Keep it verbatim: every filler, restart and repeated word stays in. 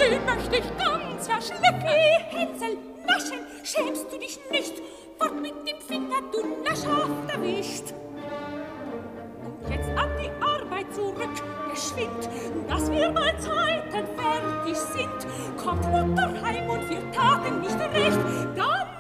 den möchte ich ganz verschlecken. Geh, Hänsel, naschen, schämst du dich nicht? Fort mit dem Finger, du naschhaft erwischt. Und jetzt an die Arbeit zurück, geschwind, dass wir mal Zeiten fertig sind. Kommt Mutter heim und wir taten nicht recht, dann